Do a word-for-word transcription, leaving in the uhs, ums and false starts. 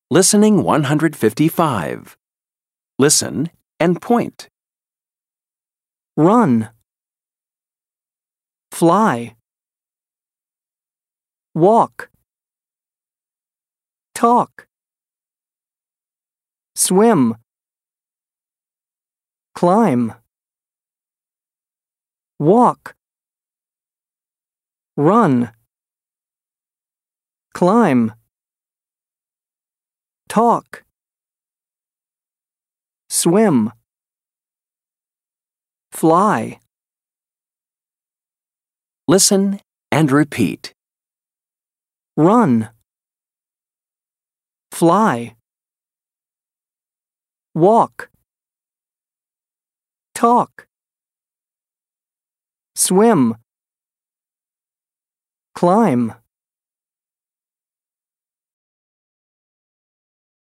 Listening one hundred fifty-five. Listen and point. Run. Fly. Walk. Talk. Swim. Climb. Walk. Run. Climb. Talk. Swim. Fly. Listen and repeat. Run. Fly. Walk. Talk. Swim. Climb.